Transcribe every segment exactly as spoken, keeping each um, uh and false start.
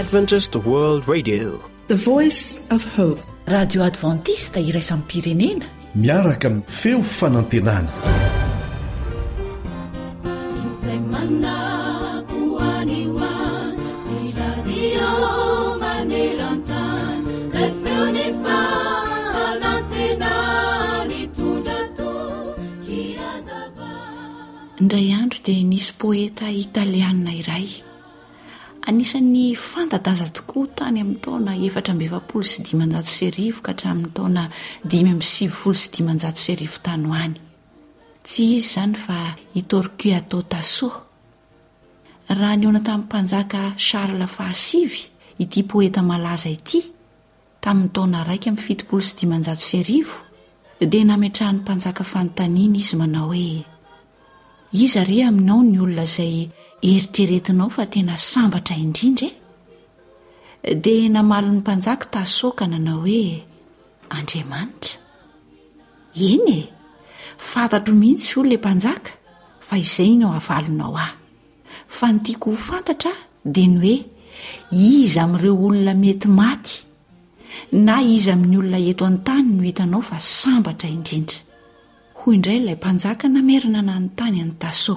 Adventist World Radio, the voice of hope. Radio Adventista iraisam pirenena miaraka amin'ny feo fanantenana. Indray andro dia nisy poeta italiana iray, anisan'ny fanta-daza tokoa tany amin'ny taona efatra amby efapolo sy dimanjato sy arivo ka hatramin'ny taona dimy amby sivifolo sy dimanjato sy arivo tany ho any. Tsy izy izany fa i Torquato Tasso. Raha niona tamin'ny mpanjaka Charles fahasivy ity poeta malaza ity tamin'ny taona raika amby fitopolo sy dimanjato sy arivo dia nametrahan'ny mpanjaka fanontaniana izy manao hoe: iza ry aminao ny olona izay eritreretinao fa tena sambatra indrindra e? Dia namaly ny mpanjaka Tasso ka nanao hoe: Andriamanitra. Eny e, fantatro mihitsy ho ilay mpanjaka fa izay no avalonao ahy. Fa ny tiako ho fantatra dia ny hoe iza amin'ireo olona mety maty na iza amin'ny olona eto an-tany no hitanao fa sambatra indrindra. Hoy indray ilay mpanjaka namerina nanontany an'i Tasso.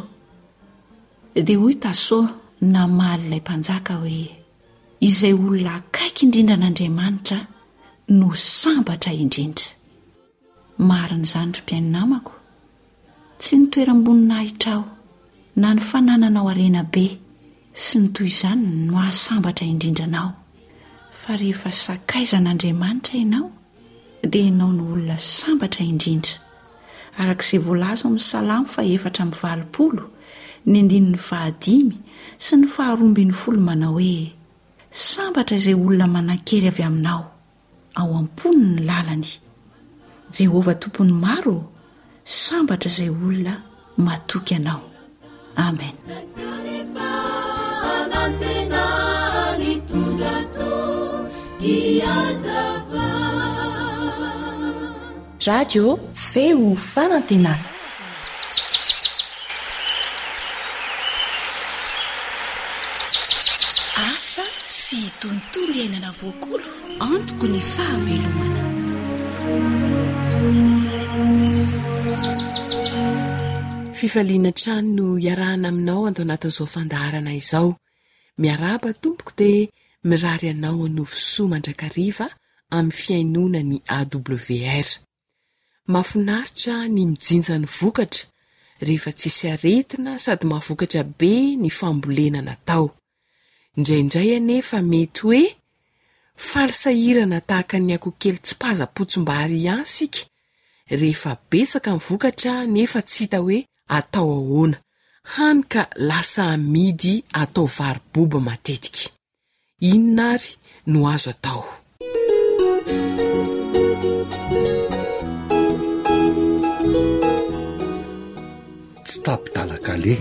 Dia hoy Tasso namaly ilay mpanjaka hoe: izay olona akaiky indrindra n'Andriamanitra no sambatra indrindra. Marina izany ry mpiainonamako, tsy ny toeram-boninahitra aho na ny fanananao arena be sy ny toy izany no ahasambatra indrindra anao, fa rehefa sakaizan'Andriamanitra ianao dia ianao no olona sambatra indrindra. Arak'izay voalaza amin'ny Salamo fa efatra amby valopolo ny andininy fahadimy sy ny faharoambin'ny folo manao hoe: sambatra izay olona manan-kery avy aminao, ao am-pony ny lalany. Jehovah tompony maro, sambatra izay olona matoky anao. Amen. Radio feo fanantenana. Asa sy tontolo iainana voakolo antoko ny fahavelomana. Fifaliana trano no iarahana aminao anto anatin'izao fandaharana izao. Miaraba tompoko dia mirary anao anovo soa mandrakariva amin'ny fiainona ny A W R. Mahafinaritra ny mijinja ny vokatra rehefa tsisy aretina sady mahavokatra be ny fambolena natao. Indraindray anefa mety hoe falsahirana tahaka ny akokely tsy paza-potsim-bary ihany sika rehefa betsaka ny vokatra nefa tsy hita hoe atao ahoana, hany ka lasa amidy atao varoboba matetika. Inona ary no azo atao? Tsy tapitalaka le.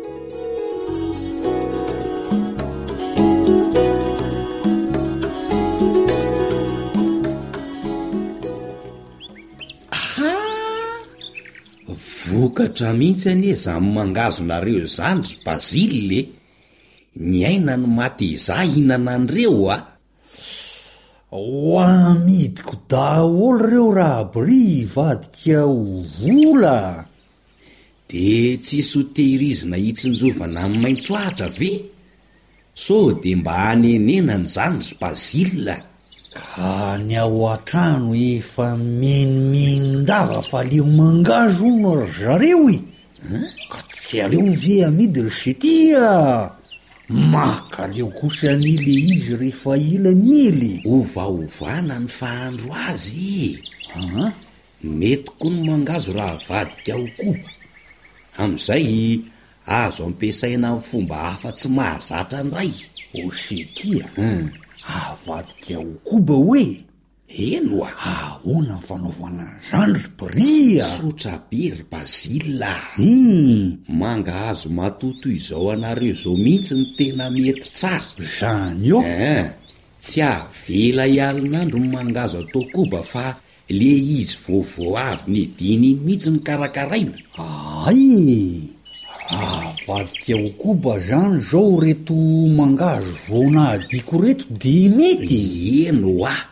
Vokatra mihitsy anie izany mangazonareo izany ry Bazile, ny aina no maty izaho hinana an'ireo a. Ho amidiko daholo reo raha bry vadika ho vola. De tsisy ho tehirizina hitsinjovana amin'ny maintsoahatra ve? So de mba hanenenana izany ry Bazile. Ka ny ao an-trano efa menimendava fa leo mangazo no ry zareo i. Ka tsy aleo ve amidy ry setia. Maka leo kosa an'ile izy rehefa ilany ely. Ovaovana ny fahandro azy. Ah, mety koa ny mangazo raha vadika ho koba. Amin'izay azo ampiasaina amin'ny fomba hafa tsy mahazatra ndray. O setia. Hmm. Avadika ho koba hoe? Eno a. Ahoana ny fanaovana izany ry bria? Sotra be ry Bazile. Hmm. Manga azo matoto izao anareo zao mihitsy ny tena mety tsara. Zany io? Eh, tsy avela ialinandro ny mangazo atao koba fa le izy voavao avy ny diny mihitsy ny karakaraina. Ay, raha vadika ho koba zany zao reto mangazo vona adiko reto de mety eno ah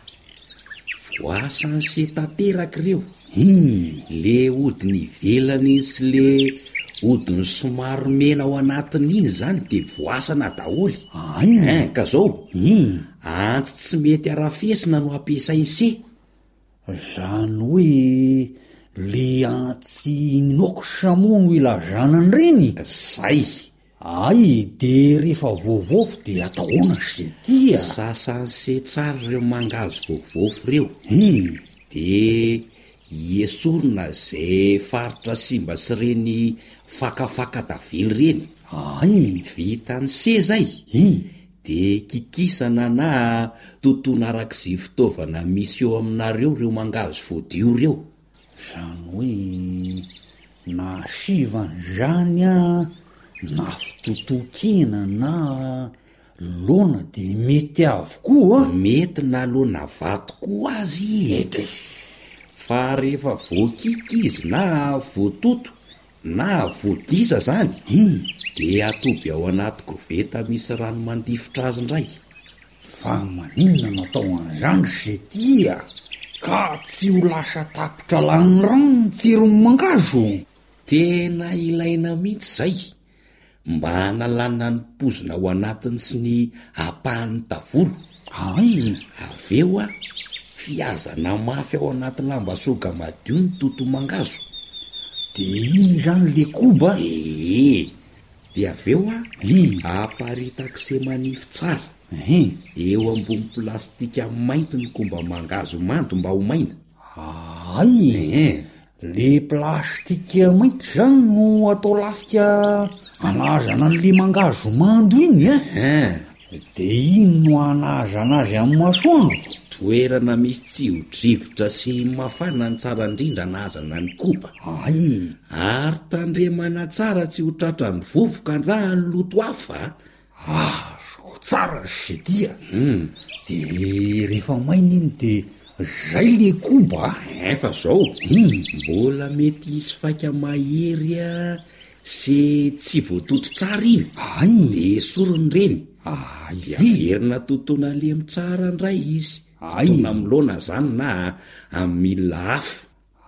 voasany se tanteraky reo i le odiny velany sy le odiny somary mena ao anatin'iny zany de voasana daholy ay hein ka zao i antsy tsy mety arafesina no ampiasainy se zany hoe le antsy noko samoa no ilazanany reny zay ay de rehefa voavofo de atahoana se tia sasany se tsara reo mangazo voavofo reo i de iesorina zay faritra simba sy reny fakafaka davily reny ay vitany se zay i de kikisana na totona arak'izay fitaovana misy eo aminareo reo mangazo voadio reo zany hoe na sivany zany a na fitotokena na lona de mety avokoa mety na lona vato koa azy etre fa rehefa voakiky izy na voatoto na voadisa zany i de atoby ao anaty koveta misy rano mandifotra azy indray fa maninona natao an'izany se tia ka tsy ho lasa tapitra lany rano tsirony mangazo tena ilaina mihitsy zay mba analana ny pozina ao anatiny sy ny apahan'ny tavolo ay aveo a fiazana mafy ao anaty lamba soga madio ny toto mangazo de iny zany le koba ee de aveo a i aparitak'se manify tsara i eo ambony plastika mainty ny komba mangazo manto mba ho maina ay eh le plastika mainty zany no atao lafika anazana an'le mangazo mando iny a hein de iny no anazana azy amin'ny masoandro toerana misy tsy hodrivotra sy mafana ny tsara indrindra nazana ny koba ay ary tandremana tsara tsy ho tratra ny vovoka raha ny loto hafa azo tsara se tia mm. de rehefa maina iny de zay le koba efa zao i mbola mety isy faika mahery a sy tsy voatoto tsara iny ay de sorony reny ay de averina totona lemy tsara indray izy Ay. totona amilona zany na amin'ny milina hafa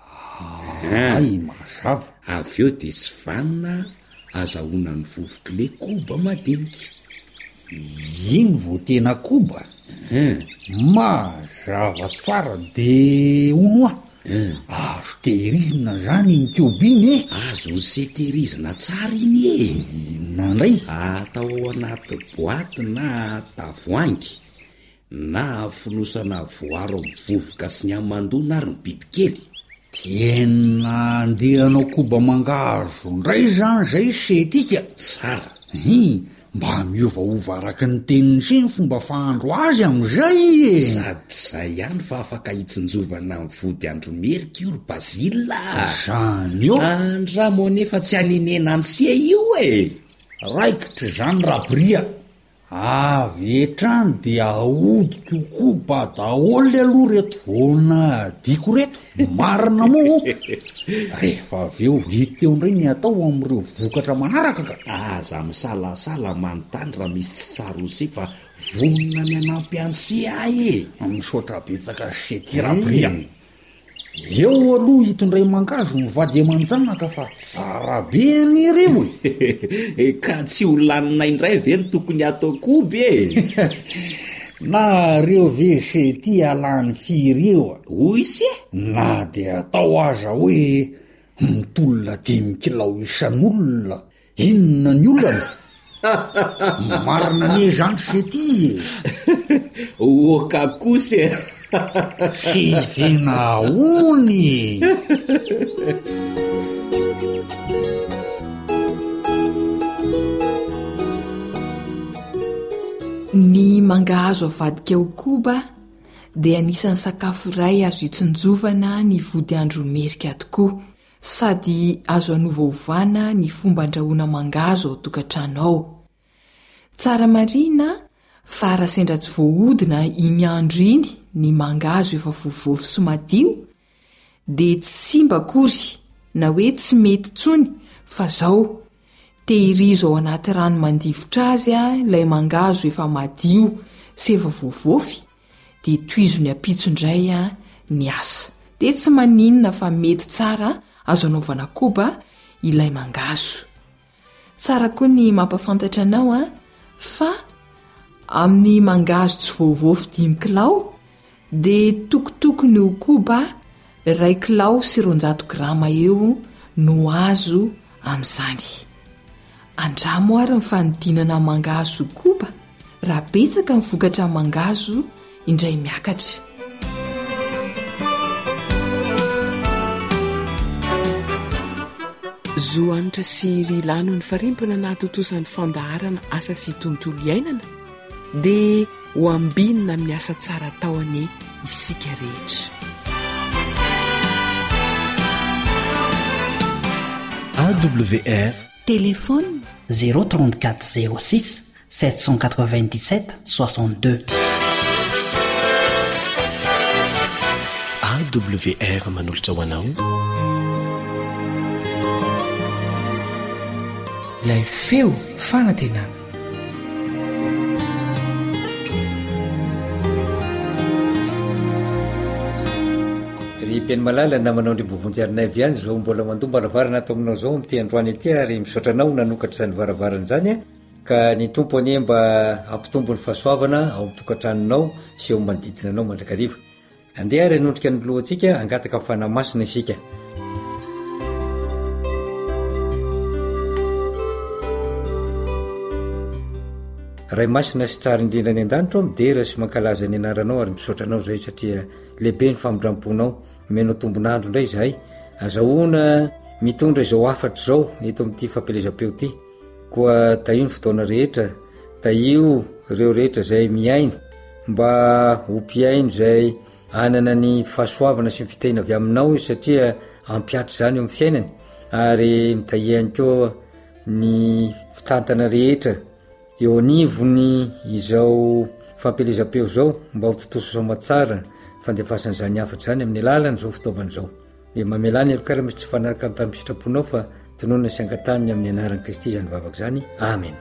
ay mazava aveo de sy vanina azahoana ny vovoky le koba madinika iny vo tena koba hein mazava tsara de onoa hein azo tehirizina zany iny koba iny e azo ny seterizina tsara iny e inona ndray atao ao anaty boaty na tavoangy na finosana voaro amin'ny vovoka sy ny amandona ary ny bibikely tena andehanao koba mangazo ndray zany zay setika tsara i mba miovaova araky ny teniny se ny fomba fahandro azy am'izay e sady zay ihany fa afaka hitsinjovana ny vody andro mercure bazila zany eo andramo anefa tsy hanenena ny sia io e raikitry zany rabria avy etrany de ahodiko koba daholy aloha reto voana diko reto marina moa rehefa aveo hita eo indray ny atao am'ireo vokatra manaraka ka aza misalasala manontany raha misy tsy tsarose fa vonina ny anampy any se ay e misaotra betsaka sety rabria eo aloha hitondray mangazo ny vady aman-janaka fa tsara be an'ireo e ka tsy ho lanina indray ve ny tokony atao koby e na reo ve se ty alany firy eo a hoy se na de atao aza hoe mitolona dimy kilao isan'olona inona ny olana marina ne zany se ty e oka kose sy vena ony ny mangahazo avadika ho koba dia anisan'ny sakafo iray azo hitsinjovana ny vody andro merika tokoa sady azo anovaovana ny fomba andrahoana mangazo ao tokantrano ao tsara marina fa raha sendra tsy voahodina iny andro iny ny mangazo efa voavofy somadio dia tsy simba akory na hoe tsy mety tsony fa zao tehirizo ao anaty rano mandivotra azy a ilay mangazo efa madio sy efa voavofy dia toizony apitsondray a ny asa dia tsy maninona fa mety tsara azo anaovana koba ilay mangazo. Tsara koa ny mampafantatra anao a fa amin'ny mangazo tsy voavofy dimy kilao dia tokotokony ho koba iray kilao sy roanjato grama eo no azo amin'izany. Andramo ary ny fanodinana mangazo koba raha betsaka ny vokatra mangazo indray miakatra. Zoanitra sy rilano ny farimpona nahatotosany fandaharana asa sy tontolo iainana dia ho ambinina amin'ny asa tsara tao any isika rehetra. A W R Téléphone zéro trente-quatre zéro six sept cent quatre-vingt-dix-sept soixante-deux. A W R manolotra ho anao ilay feo fanantenana. ry mpiany malala na manao ndry mbovonjyarinay avy any zao mbola mandomba aravarana ato aminao zao mity androany aty ary misaotranao nanokatra zany varavarana zany a ka ny tompo anie mba ampitombo ny fahasoavana ao mitokantranonao sy eo manodidina anao mandrakariva. Andeha ary anondrika ny lohantsika angataka fanamasina isika. Ray masina sy tsara indrindra ny an-danitra ao midera sy mankalaza ny anaranao ary misaotranao zay satria lehibe ny famindramponao menao tombonandro indray zahay azahoana mitondra izao afatra zao eto amin'ity fampelezam-peo ty koa taio ny fotoana rehetra taio ireo rehetra zay miaino mba hompiaino zay anana ny fahasoavana sy mifitehina avy aminao izy satria ampiatra zany eo amin'ny fiainany ary mitahiany koa ny fitantana rehetra eo anivony izao fampelezam-peo zao mba ho totoso somatsara fandefasana zany afatra zany amin'ny alalany zao fitaovana zao dia mamelany alokara misy tsy fanaraka amin'ny tamin'ny sitraponao fa tononona sy angatany amin'ny anaran'i Kristy zany vavaka zany. Amen.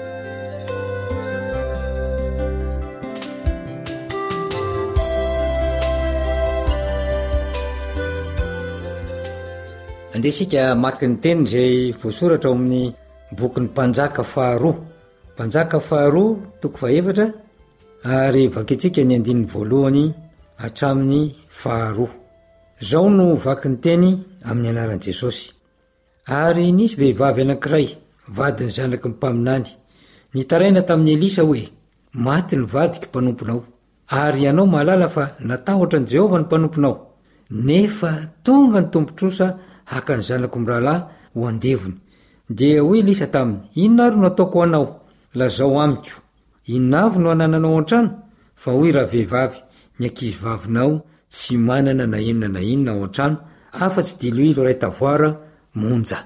Andesika maki ny teny zay voasoratra ao amin'ny boky ny mpanjaka faharoa mpanjaka faharoa toko fahaefatra ary vakitsika ny andininy voalohany hatramin'ny faharoa. Zao no vaky ny teny amin'ny anaran'i Jesosy. Ary nisy vehivavy anankiray vadiny zanaky ny mpaminany nitaraina tamin'ny Elisa hoe maty ny vadiky mpanomponao ary ianao mahalala fa natahotra ny Jehovah ny mpanomponao nefa tonga ny tompotrosa haka ny zanako mirahalahy ho andevony. Dia hoy Elisa taminy, inona ary no ataoko anao? Lazao amiko, inona avy no anananao an-trano? Fa hoy raha vehivavy, ny ankizy vavinao tsy manana na inona na inona ao an-trano afa-tsy diloilo ray tavoara monja.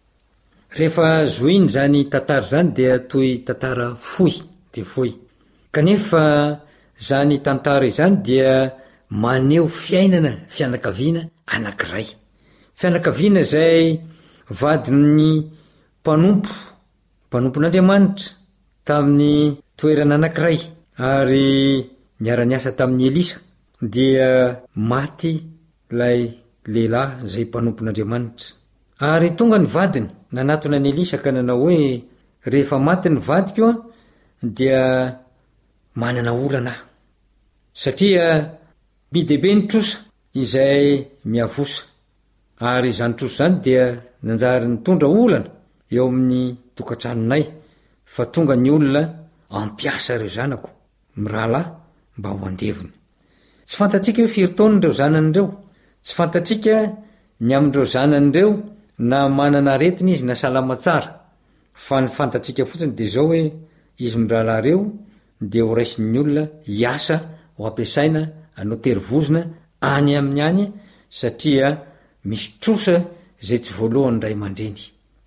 Rehefa zoiny zany tantara zany dia toy tantara fohy de fohy. Kanefa zany tantara izany dia maneho fiainana fianakaviana anankiray. Fianakaviana zay vadiny mpanompo, mpanompon'Andriamanitra tamin'ny toerana anankiray ary niara-niasa tamin'ny Elisa dia maty lay lehilahy zay mpanompon'Andriamanitra. Ary tonga ny vadiny nanatona ny Elisa ka nanao hoe rehefa maty ny vadiko a dia manana olana satria bidebe ny trosa izay miavosa ary zany trosa zany dia nanjary nitondra olana eo amin'ny tokantranonay fa tonga ny olona ampiasa reo zanako mirahalahy mba ho andevony. Tsy fantatsika hoe firy taona reo zanan'ireo, tsy fantatsika ny amin'ireo zanan'ireo na manana aretina izy na salama tsara, fa ny fantatsika fotsiny dia zao hoe izy mirahalahy reo dia ho raisin'ny olona hiasa ho ampiasaina anao terivozina any amin'ny any satria misy trosa zay tsy voalohan'ny ray aman-dreny.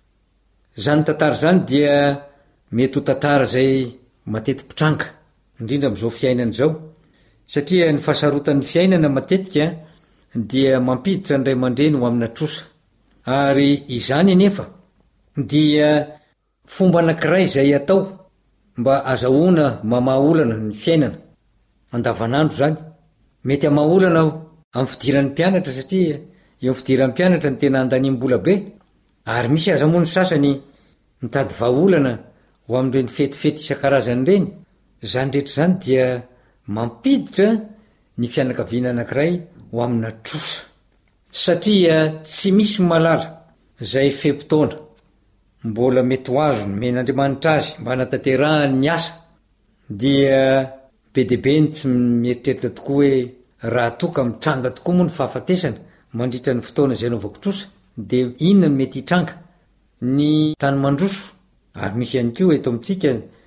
Zany tantara zany dia mety ho tantara zay mateti-pitranga indrindra amin'izao fiainana zao satria ny fahasarotan'ny fiainana matetika dia mampiditra ny ray aman-dreny ho amina trosa ary izany anefa dia fomba anakiray zay atao mba azahoana mamaolana ny fiainana andavanandro zany mety amaolana amin'ny fidiran'ny mpianatra satria eo ny fidiran'ny mpianatra ny tena andanimbola be ary misy aza moa ny sasany mitady vaolana ho amin'ireny fetifety isan-karazany reny zany rehetra zany dia mampiditra ny fianakaviana anakiray ho amina trosa satria tsy misy malala zay fepotona mbola mety ho azo ny men'andriamanitra azy mba natanterahany ny asa dia be debe ny tsy mieritreritra tokoa hoe raha toka mitranga tokoa moa ny fahafatesana mandritra ny fotoana zay naovako trosa de inona ny mety hitranga ny tany mandroso ary misy ihany ko eto amitsika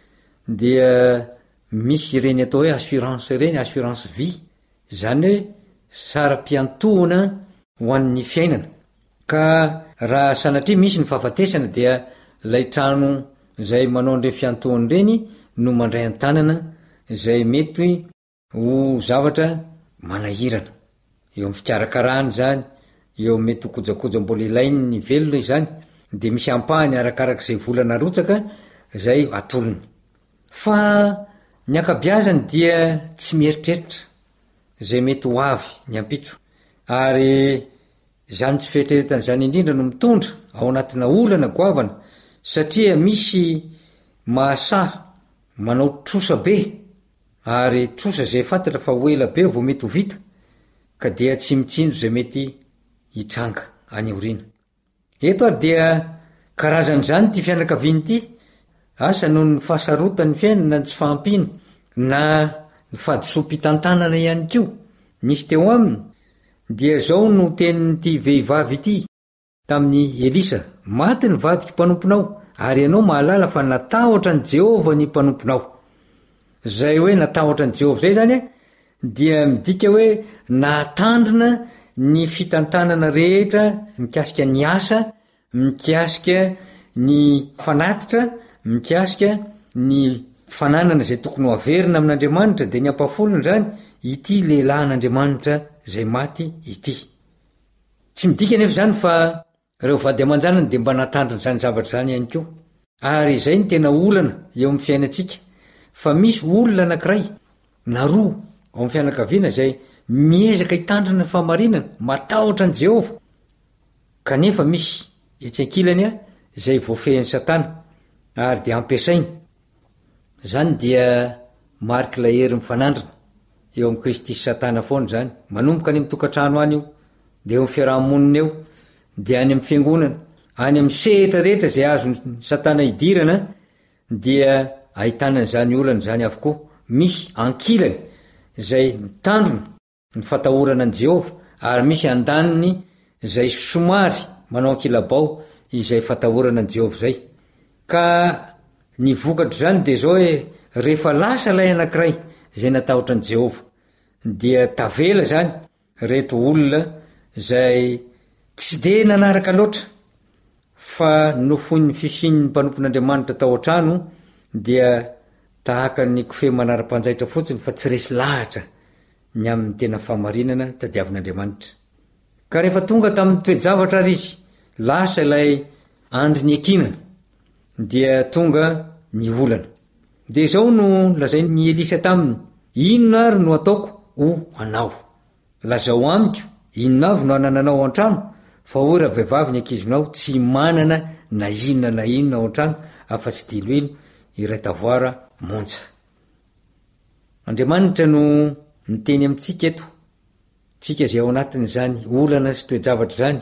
dia misy reny atao hoe assurance reny assurance vie zany hoe sara-piantohana ho an'ny fiainana ka raha sanatria misy ny fahafatesana dia lay trano zay manao an'ireny fiantohany reny no mandray an-tanana zay mety ho zavatra manahirana eo amin'ny fikarakarahany zany eo mety ho kojakoja mbola ilainy ny velona izany de misy ampahany arakarak'izay volana rotsaka zay atolony fa ny akabiazany dia tsy mieritreritra zay mety ho avy ny ampitso ary zany tsy fieritreretana zany indrindra no mitondra ao anatina olana goavana satria misy mahasaha manao trosa be ary trosa zay fantatra fa hoela be vo mety ho vita ka dia tsy mitsinjo zay mety hitranga any aoriana eto ary dia karazany zany ty fianakaviany ty asa no ny fahasarotany fiainana tsy fahampiny na ny fadisom-pitantanana ihany ko nisy teo aminy dia zao no tenynyty vehivavy ity tamin'ny Elisa maty ny vadiko mpanomponao ary ianao mahalala fa natahotra ny Jehova ny mpanomponao zay hoe natahotra ny Jehova zay zany dia midika hoe natandrina ny fitantanana rehetra mikasika ny asa mikasika ny fanatitra mikasika ny fananana zay tokony ho averina amin'Andriamanitra de ny ampafolony zany ity lehilahin'Andriamanitra zay maty ity tsy midika nefa zany fa reo vady aman-janany de mba natandriny zany zavatra zany ihany ko ary zay ny tena olana eo amin'ny fiainatsika fa misy olona anakiray na roa ao amin'ny fianakaviana zay miezaka hitandrina ny fahamarinana matahotra ny Jehova kanefa misy etsy-ankilany a zay voafehin'ny Satana ary de ampiasainy zany dia mariky lahery mifanandrina eo amin'ny Kristy sy Satana foana zany manomboka any amin'ny tokantrano any io de eo amin'ny fiarahamonina eo de any amin'ny fiangonana any amin'ny sehatra rehetra zay azo Satana idirana dia ahitanany zany olana zany avokoa misy ankilany zay mitandrona ny fatahorana an Jehova ary misy andaniny zay somary manao ankilabao izay fatahorana an Jehova zay ka ny vokatra zany de zao hoe rehefa lasa lay anakiray zay natahotra an Jehova dia tavela zany reto olona zay tsy de nanaraka loatra fa nofon'ny fisian'ny mpanompon'Andriamanitra tao an-trano dia tahaka ny kofe manara-panjaitra fotsiny fa tsy resy lahatra ny amin'ny tena fahamarinana tadiavin'Andriamanitra ka rehefa tonga tamin'ny toejavatra ary izy lasa ilay andry ny ekinana dia tonga ny olana de zao no lazay ny Elisa taminy inona ary no ataoko o anao lazao amiko inona avy no anananao an-trano fa oy raha vehivavy ny ankizinao tsy manana na inona na inona ao an-trano afa-tsy dilo ilo iray tavoara monja Andriamanitra no miteny amintsika eto tsika zay ao anatiny zany olana sy toejavatra zany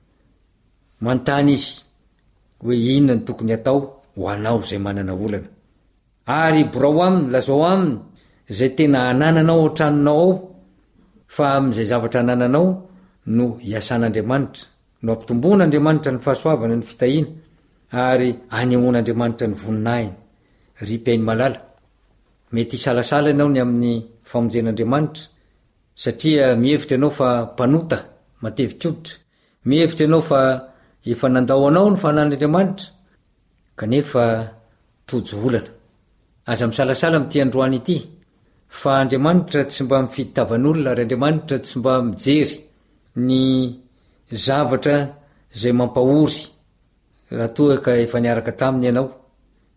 mantany izy hoe inona ny tokony atao ho anao zay manana olana ary borao aminy lazao aminy zay tena anananao an-tranonao ao fa am'izay zavatra anananao no iasan'Andriamanitra no ampitomboan'Andriamanitra ny fahasoavana ny fitahiana ary anehoan'Andriamanitra ny voninahiny ripainy malala mety isalasala ianao ny amin'ny famonjen'Andriamanitra satria mihevitra ianao fa mpanota matevikoditra mihevitra ianao fa efa nandao anao ny fanan'Andriamanitra kanefa tojo olana aza misalasala am'ty androany ity fa Andriamanitra tsy mba mifidy tavan'olona ary Andriamanitra tsy mba mijery ny zavatra zay mampahory raha toa ka efa niaraka taminy ianao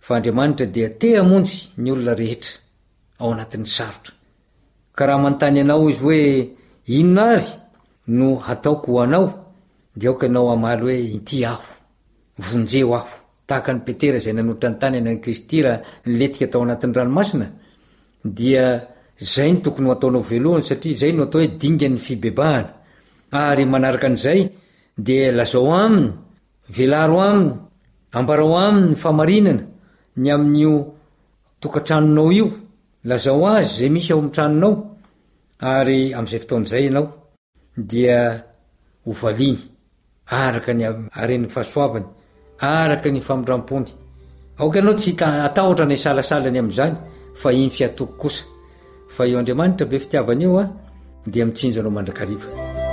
fa andriamanitra dia te hamonjy ny olona rehetra ao anatin'ny sarotra ka raha manontany anao izy hoe inona ary no hataoko ho anao dia aoka ianao amaly hoe ity aho vonjeo aho tahaka ny petera zay nanotra ny tany any any kristy raha nyletika tao anatin'ny ranomasina dia zay ny tokony ho ataonao velohany satria zay no atao hoe dingan'ny fibebahana ary manaraka an'izay dia lazao aminy velaro aminy ambarao aminy ny famarinana ny amin'io tokantranonao io lazao azy zay misy ao am'tranonao ary am'izay fotoan'izay ianao dia hovaliny araka ny aren'ny fahasoavany araka ny famindram-pony aoka ianao tsy atahotra ny salasalany am'izany fa iny fiatoko kosa fa io andriamanitra be fitiavana io a dia mitsinjanao mandrakariva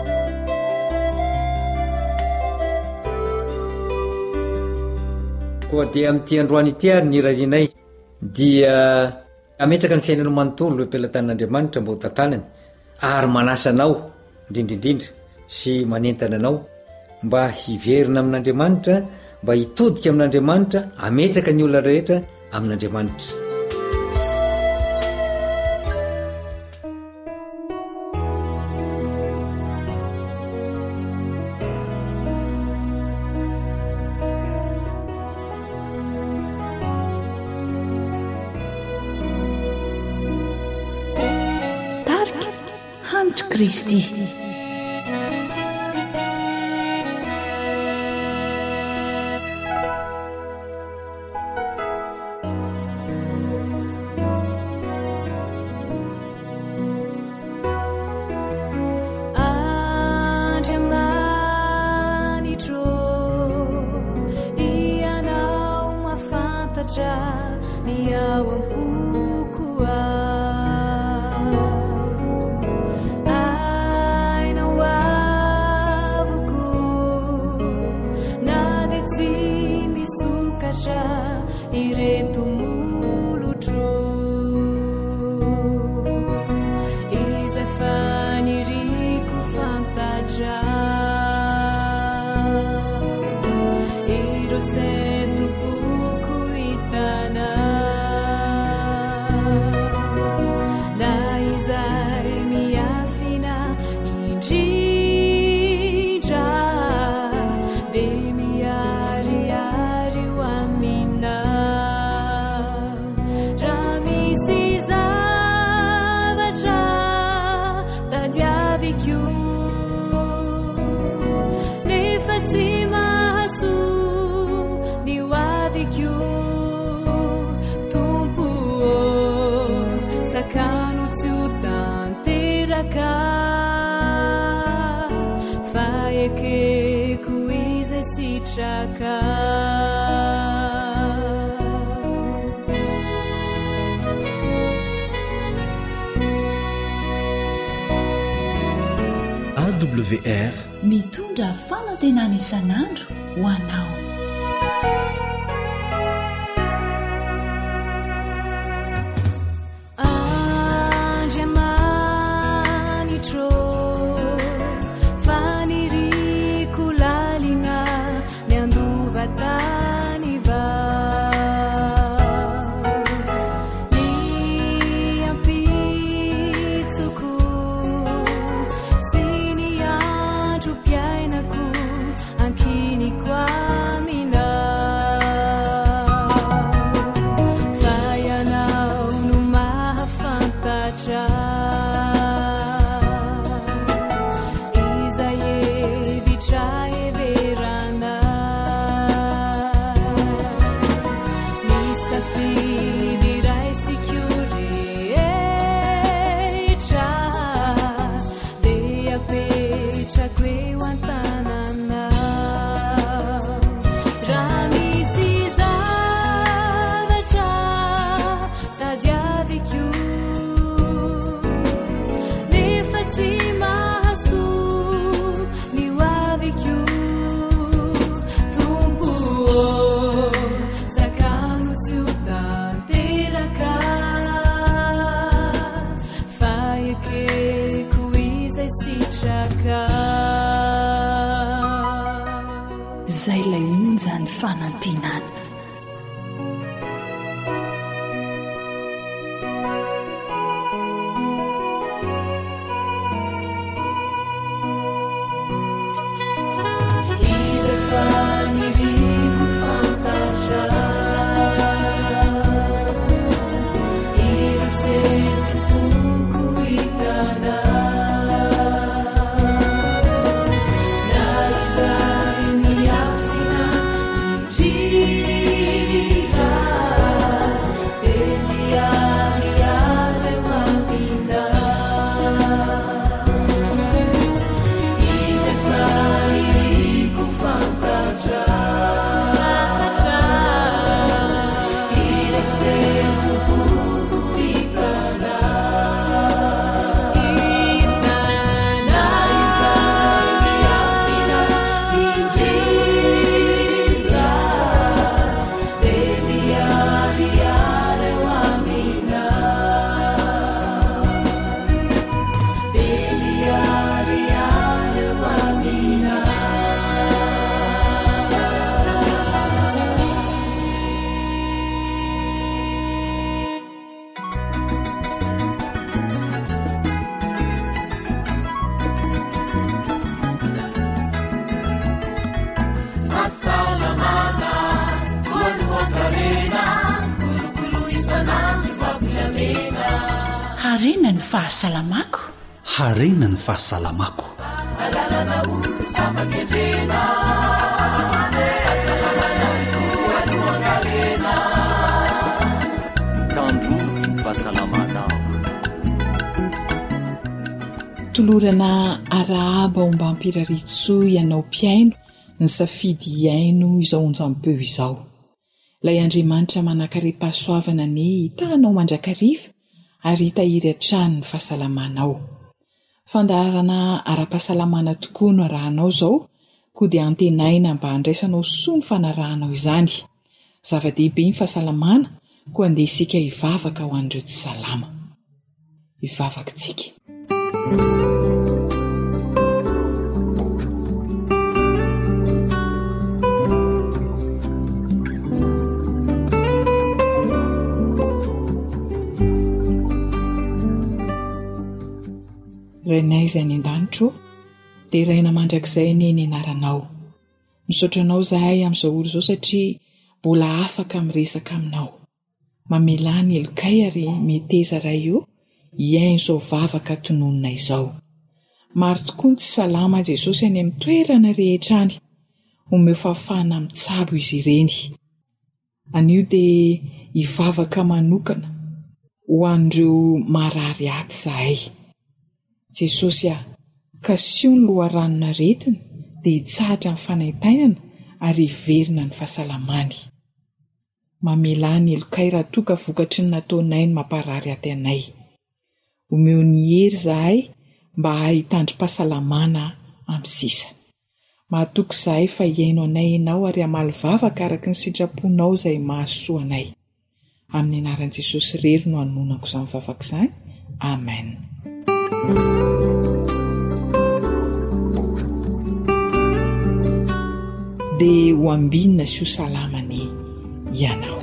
koa dia am'ty androany ity ary ny irarinay dia ametraka ny fiainanao manontolo hoe pelantan'andriamanitra mba ho tantanany ary manasanao indrindrindrindra sy manentana anao mba hiverina amin'andriamanitra mba hitodika amin'andriamanitra ametraka ny olona rehetra amin'andriamanitra tarika hanitra Kristy A W R mitondra fanantenana isan'andro ho anao. Zay lay onjany fanantenana. harena ny fahasalamako harena ny fahasalamako tandrovy ny fahasalamanao tolorana arahaba omba ampiraritso ianao mpiaino ny safidy iaino izao onjam-peo izao ilay Andriamanitra manakare-pahasoavana ny hitanao mandrakariva ary hitahiry hatrany ny fahasalamanao. Fandarana ara-pahasalamana tokoa no arahanao zao koa dia antenaina mba handraisanao soa ny fanarahanao izany. Zava-dehibe ny fahasalamana koa andeha isika hivavaka ho an'ireo tsy salama. Hivavaka tsika. Rainay izay any an-danitro dia raina mandrakizay ny eny anaranao. Misaotranao zahay amin'izao oro izao satria mbola afaka miresaka aminao. Mamelany elokay ary meteza ray io iaino izao vavaka tononona izao. Maro tokoa ny tsy salama Jesosy any amin'ny toerana rehetra any. Omeo fahafahana mitsabo izy ireny. Anio dia hivavaka manokana ho an'ireo marary aty zahay. Jesosy a, kasio ny loharanona retina dia hitsahatra ny fanaitainana ary hiverina ny fahasalamany. Mamelany elokay raha toa ka vokatry ny nataonay ny mamparary aty anay. Omeo ny hery zahay mba hitandrim-pahasalamana amin'ny sisa. Mahatoky zahay fa hiaino anay ianao ary hamaly vavaka araka ny sitraponao izay mahasoa anay. Amin'ny anaran'i Jesosy irery no hanonako izany vavaka izany. Amen. Dia ho ambinina sy ho salamany ianao.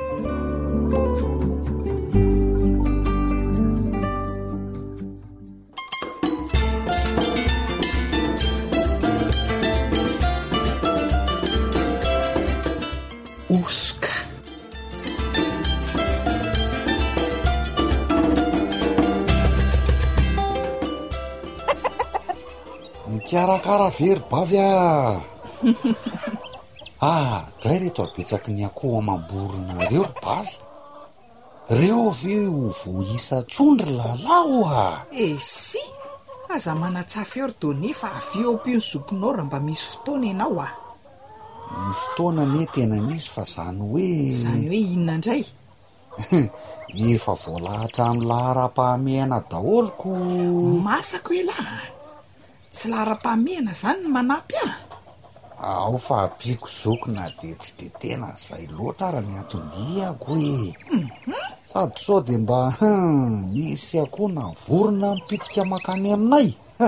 Oska. Mikarakara very bavy a. Ah, dray reto abetsaky ny akoho amam-borona reo ry bavy. Reo ve ho voisa tsondry lalao a. E si, aza manatsafy eo ry done fa avy eo ampio ny zokinao raha mba misy fotoana ianao a. Ny fotoana me tena misy fa zany hoe... Zany hoe inona indray? Efa voalahatra amin'ny lahara-pahamehana daholoko. Masako hoe lahy. Tsy lahara-pahamehana zany ny manampy a. Ao fa apiako zokina dia tsy dia tena izay loatra raha ny antondiako hoe. Sady sao dia mba misy akoho na vorona mipitika makany aminay.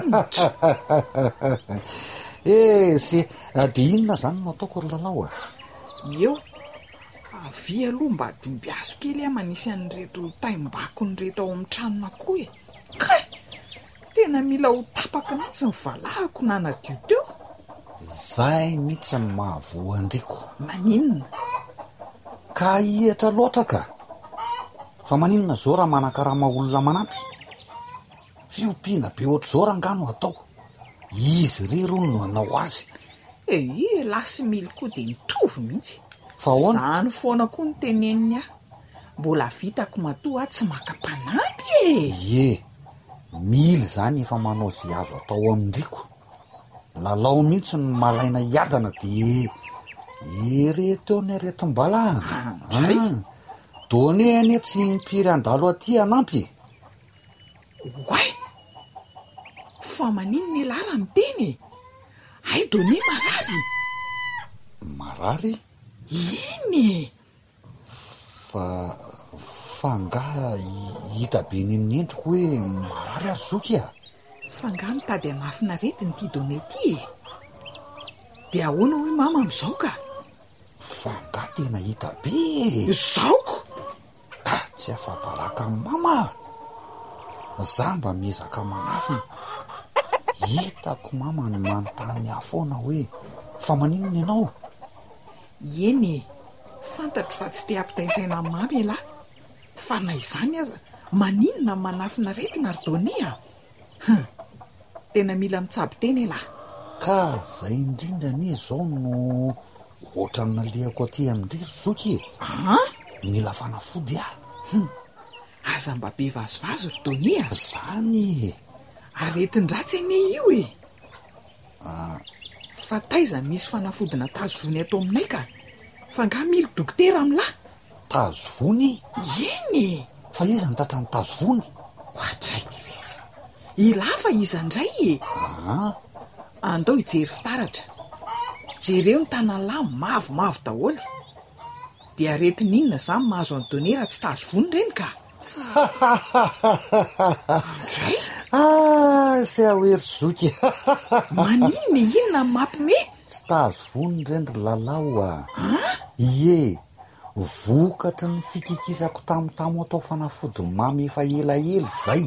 Eh, sy dia inona zany no ataoko ry lalao a? Eo, avy aloha mba dimbiaso kely a manisy an'ireto taim-bako ny reto ao amin'ny tranona koa e. Kay, tena mila ho tapaka mihitsy ny valahako nanadio teo. Zay mihitsy ny mahavoandriko. Maninona? Ka ihatra loatra ka. Fa maninona zao raha manakarama olona manampy? Fiompiana be ohatr' zao raha ngano atao. Izy rery no hanao azy. E, lasy mily koa dia mitovy mihitsy. Fa hoana? Zany foana koa ny teneniny aho. Mbola vitako matoa tsy maka-panampy e. Ie, mily zany efa manao zay azo atao amindriko. Lalao mihitsy ny malaina hiadana dia ireto ny aretim-bala. Ah, done ane tsy mpiry andalo aty anampy. Oay, fa maninona ny lara miteny? Ay, done marary. Marary? Iny. Fa fanga hita be ny amin'ny endriko hoe marary ary zoky a. Fanga mitady anafina retiny ty done ty. Dia ahoana hoe mama amin'izao ka? Fanga tena hita be. Zaoko? Ka tsy afa-baraka amin'ny mama. Za mba miezaka manafina. Hitako mama ny manontany afoana hoe fa maninona ianao? Eny, fantatro fa tsy te ampitaintaina amin'ny mamy lahy. Fa na izany aza, maninona manafina retina ardonia h tena mila mitsaby teny lahy ka zay indrindra ni zao no ohatrany nalehako aty amindry zoky a mila fanafody ah aza mba be vazovazo ardonia zany aretin-dratsy ane io e fa taiza misy fanafodina tazovony atao aminay ka fa nga mily dokotera amin'lahy tazovony eny fa iza ny tratrany tazovony hoatray ny retsy ilahy fa iza ndray e andao hijery fitaratra jereo ny tanan'lahy mavomavo daholy dia aretin'inona zany mahazo anydonera tsy tazovony reny ka ah sy ahoery zoky maninona inona mampime tsy tazovony rendry lalao a ie vokatry ny fikikisako tamotamo atao fanafody mamy efa elaela zay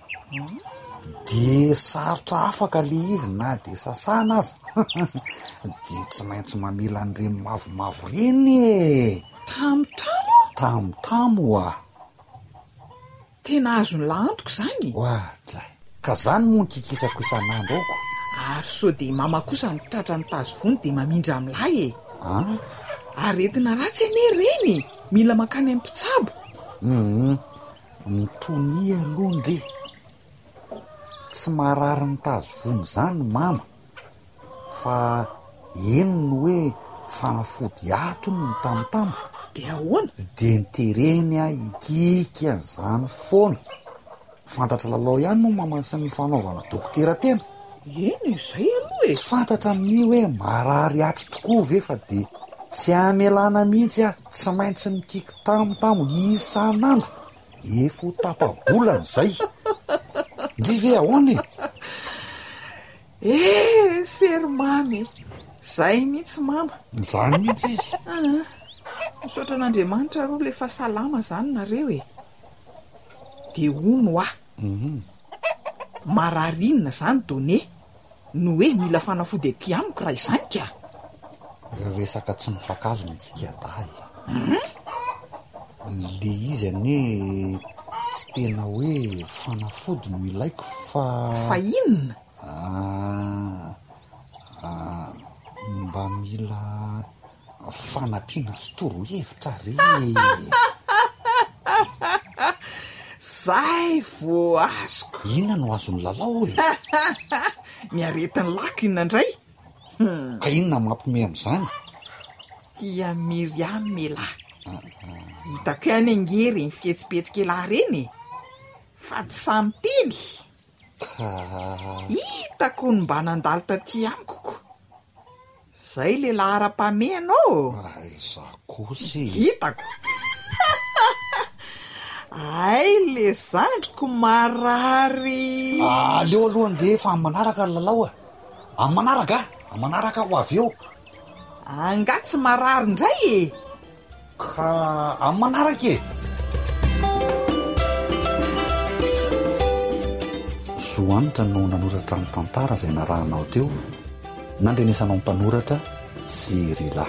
de sarotra afaka le izy na de sasana azy de tsy maintsy mamela an'ireny mavomavo reny e tamotamo tamotamo a tena azony lahantoko zany oatra ka zany moa nikikisako isan'andro aoko ary so de mama kosa ny tratra ny tazovony de mamindra amin'lahy e a aretina ratsy ane reny mila makany amin'ny mpitsabo um mitonia alondry tsy marary ny tazovony zany mama fa eno ny hoe fanafody atony ny tamotamo de ahoana de nitereny a ikiky an'izany foana fantatra lalao ihany no mamasy ny fanaovana dokotera tena eny zay aloha e tsy fantatra amin'ny hoe marary atry tokoa ve fa de tsy amelana mihitsy a tsy maintsy mikiky tamotamo isan'andro efo tapabolana zay ndry ve ahoana e sery mamy zay mihitsy mama zany mihitsy izy misaotra an'andriamanitra roa le fa salama zany nareo e de ono ah mararinina zany done no hoe mila fanafody aty amiko raha izany ka resaka tsy mifakazo ny tsika dahy le izy ane tsy tena hoe fanafody no ilaiko fa fa inona mba mila fanampiana sotoro hevitra re zay vo azoko inona no azony lalao e miaretiny lako inona indray ka inona mampime am'izany tia miriam melahy hitako ihany angery ny fihetsipetsika elahy reny fa tsy samyteny ka hitako ny mba nandalo taty amikoko zay lehilahy ara-pame anao aiza kosy hitako ay le zandriko marary aleo alohan de efa amin'ny manaraka ny lalao a amin'ny manaraka a manaraka ho avy eo anga tsy marary indray e ka amin'ny manaraka e zoanitra no nanoratra ny tantara izay narahanao teo nandrenesanao ny mpanoratra sy rila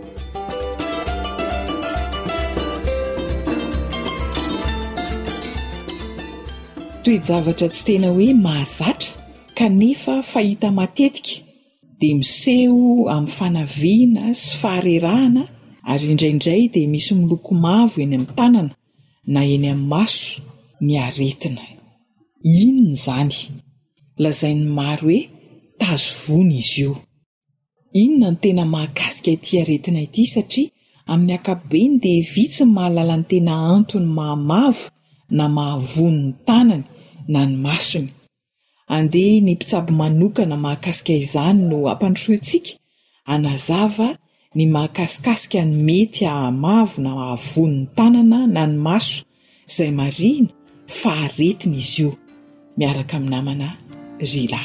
toejavatra tsy tena hoe mahazatra kanefa fahita matetika dia miseho amin'ny fanaviana sy faharerahana ary indraindray dia misy miloko mavo eny amin'ny tanana na eny amin'ny maso ny aretina inona izany lazain'ny maro hoe tazovony izy io inona ny tena mahakasika ity aretina ity satria amin'ny ankapobeny dia vitsy ny mahalala ny tena antony mahamavo na mahavony ny tanany na ny masony andeha ny mpitsabo manokana mahakasika izany no ampandrosoantsika anazava ny mahakasikasika ny mety ahamavo na mahavony ny tanana na ny maso izay marina fa aretina izy io miaraka amin'ny namana Rila.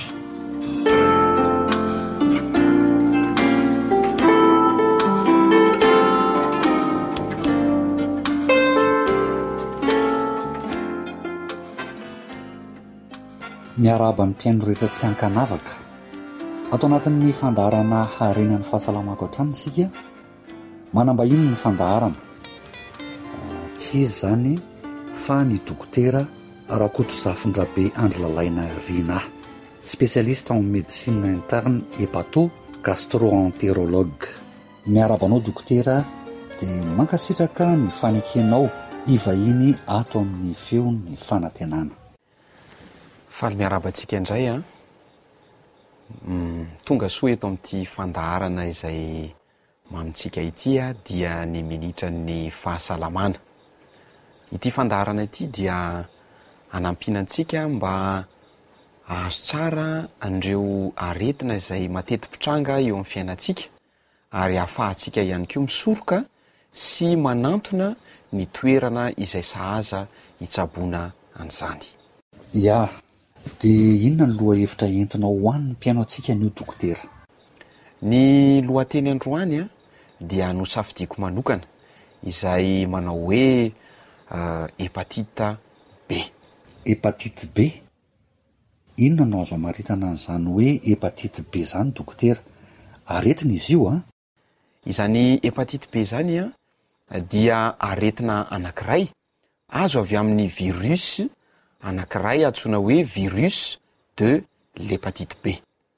miaraba ny mpiaino rehetra tsy ankanavaka atao anatin'ny fandaharana harenan'ny fahasalamako hatrany isika manambahino ny fandaharana tsy izy zany fa ny dokotera Rakotozafindrabe Androlalaina Rina, spécialiste en médecine interne hépato gastro-entérologue. Miarabanao dokotera dia mankasitraka ny fanekenao ivahiny ato amin'ny feon'ny fanantenana. Faly miarabantsika indray a mm, tonga soa eto amin'ity fandaharana izay mamintsika ity a dia ny minitra ny fahasalamana. Ity fandaharana ity dia anampinantsika mba ahazo tsara andreo aretina izay mateti-pitranga eo amin'ny fiainantsika ary ahafahantsika ihany koa misoroka sy manantona ny toerana izay sahaza hitsaboana an'izany. Ya, dia inona ny loha hevitra entinao ho an'ny mpiaino antsika ny dokotera? Ny lohateny androany a dia nosafidiako manokana izay manao hoe uh, hepatite B. Hepatite B? Inona no azo amaritana an'izany hoe hepatite B zany dokotera? Aretina izy io a? Izany hepatite B zany a dia aretina anankiray azo avy amin'ny virus anankiray antsoina hoe virus de l'hépatite B.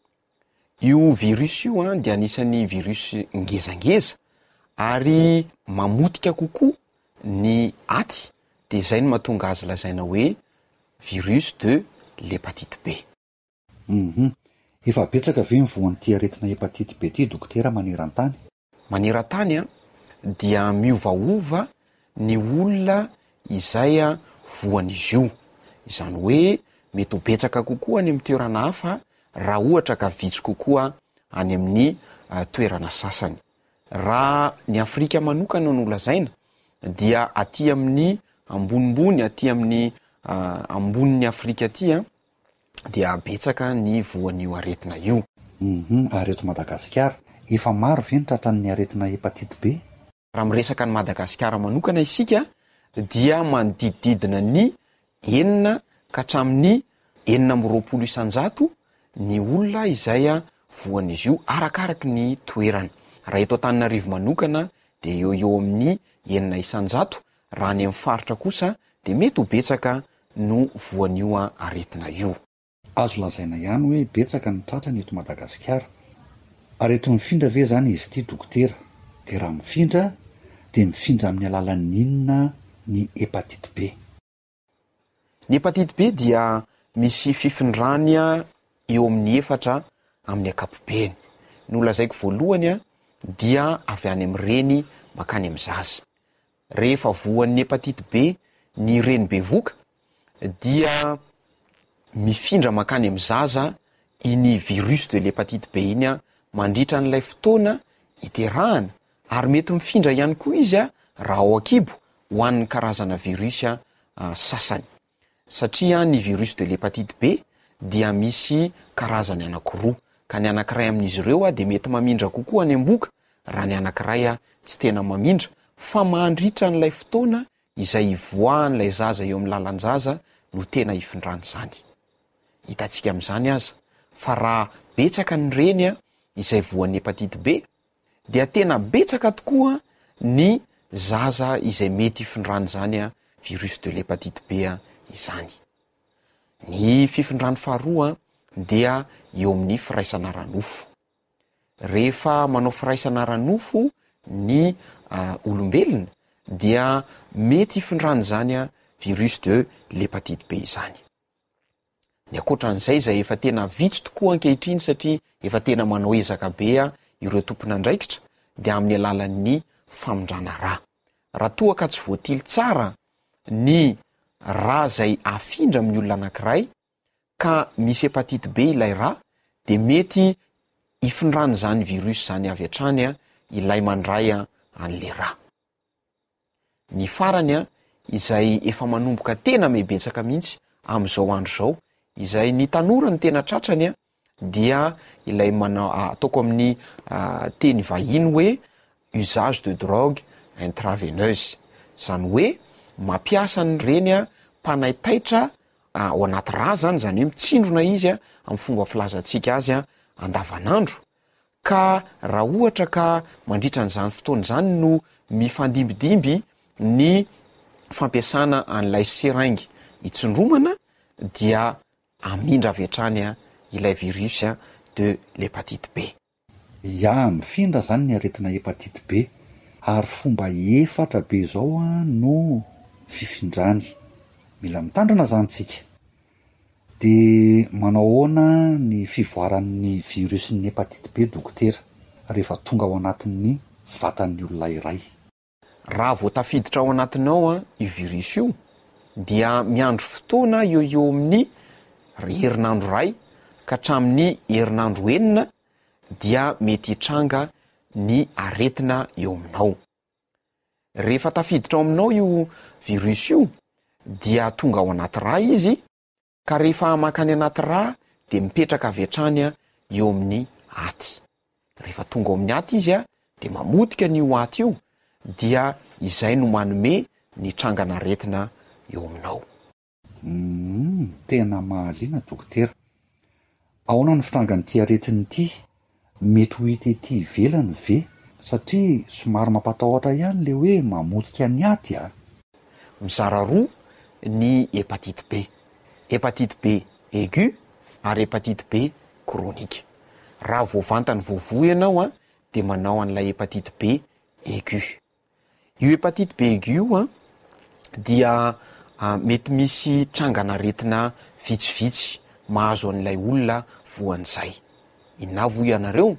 Io virus io a dia anisan'ny virus ngezangeza ary mamotika kokoa ny aty, dia izay no mahatonga azy lazaina hoe virus de l'hépatite B. Mhm. Efa betsaka ve mivoan'ity aretina hepatite B ity dokotera maneran-tany? Maneran-tany a dia miovaova ny olona izay a voan'izy io. Izany hoe mety ho betsaka kokoa any amin'ny toerana hafa raha ohatra ka vitsy kokoa any amin'ny uh, toerana sasany. Raha ny Afrika manokana no lazaina dia aty amin'ny ambonimbony, aty amin'ny uh, ambonin'ny Afrika aty a dia betsaka ny voan'io aretina io. Mhm. Ary eto Madagasikara efa maro ve ny tratran'ny aretina hepatite B? Raha miresaka ny Madagasikara manokana isika dia manodididina ny enina ka hatramin'ny enina amby roapolo isanjato ny olona izay a voan'izy io arakaraky ny toerana. Raha eto Antananarivo manokana dia eo eo amin'ny enina isanjato, raha ny amin'ny faritra kosa dia mety ho betsaka no voan'io aretina io. Azo lazaina ihany hoe betsaka ny tratrany eto Madagasikara. Ary eto mifindra ve zany izy ity dokotera? Dia raha mifindra dia mifindra amin'ny alalan'ny inona ny hepatite B? Ny hepatite B dia misy fifindrany eo amin'ny efatra amin'ny ankapobeny. Ny lazaiko voalohany a dia avy any amin'ireny makany amin'ny zaza. Rehefa voan'ny hepatite B ny reny bevoka dia mifindra makany amin'ny zaza iny virus de l'hépatite B iny a mandritra n'ilay fotoana iterahana, ary mety mifindra ihany koa izy a raha ao akibo ho an'ny karazana virus a uh, sasany. Satria ny virus de l'hépatite B dia misy karazany anankiroa, ka ny anankiray amin'izy ireo a dia mety mamindra kokoa any am-boka raha ny anankiray a tsy tena mamindra, fa mandritra n'ilay fotoana izay ivoahan'ilay zaza eo amin'ny lalan-jaza no tena ifindrany zany. Hitantsika amin'izany aza fa raha betsaka ny reny a izay voan'ny hepatite B dia tena betsaka tokoa ny zaza izay mety ifindrany zany a virus de l'hépatite B a izany. Ny fifindrany faharoa dia eo amin'ny firaisana ranofo. Rehefa manao firaisana ranofo ny uh, olombelona dia mety ifindrany zany a virus de l'hépatite B izany. Ny akoatran'izay izay efa tena vitsy tokoa ankehitriny satria efa tena manao ezaka be a ireo tompon'andraikitra dia amin'ny alalan'ny famindrana rà. Raha toa ka tsy voatily tsara ny rà zay afindra amin'ny olona anankiray ka misy hepatite B ilay rà dia mety ifindrany zany virus zany avy hatrany a ilay mandray a an'le rà. Ny farany a izay efa manomboka tena mebetsaka mihitsy amin'izao andro zao, izay ny tanora ny tena tratrany a dia ilay manao ataoko amin'ny uh, teny vahiny hoe usage de drogue intraveineuse. Zany hoe mampiasa ny reny a mpanaitaitra uh, ao anaty rà zany, zany hoe mitsindrona izy a amin'ny fomba filazantsika azy a andavanandro. Ka raha ohatra ka mandritra n'izany fotoana izany no mifandimbidimby ny fampiasana an'ilay seringy hitsondromana dia amindra avy hatrany a ilay virus a de l'hépatite B. Ya mifindra zany ny aretina hepatite B ary fomba efatra be zao a no fifindrany. Mila mitandrina zany tsika. De manao ahoana ny fivoaran'ny virusny hepatite B dokotera rehefa tonga ao anatin'ny vatan'ny olona iray? Raha vao tafiditra ao anatinao a io virus io dia miandro fotoana eo eo amin'ny herinandro ray ka hatramin'ny herinandro enina dia mety hitranga ny aretina eo aminao. Rehefa tafiditra ao aminao io virus io dia tonga ao anaty rà izy ka rehefa makany anaty rà de mipetraka avy hatrany eo amin'ny aty. Rehefa tonga ao amin'ny aty izy a de mamotika n'io aty io dia izay no manome ny trangana aretina eo aminao. Mm, tena mahaliana dokotera. Ahoana ny fitrangan'ity aretiny ity? Mety ho hita ety ivelany ve? Satria somary mampatahotra ihany le hoe mamotika ny aty a. Mizara roa ny hépatite B. Hépatite B aigu ary hépatite B chronique. Raha voavantany voavoa ianao a de manao an'ilay hépatite B aigu. Io hépatite B aigu io a dia a, mety misy trangana aretina vitsivitsy mahazo an'ilay olona voan'izay. Inona vo ianareo?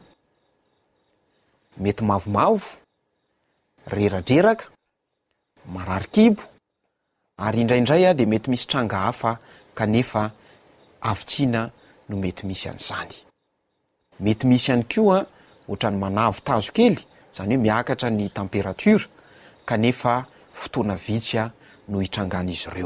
Mety mavomavo, reradraraka, marary kibo, ary indraindray a de mety misy tranga hafa kanefa avitsina no mety misy an'izany. Mety misy ihany koa ohatrany manavo tazo kely, zany hoe miakatra ny température kanefa fotoana vitsy no hitrangana izy ireo.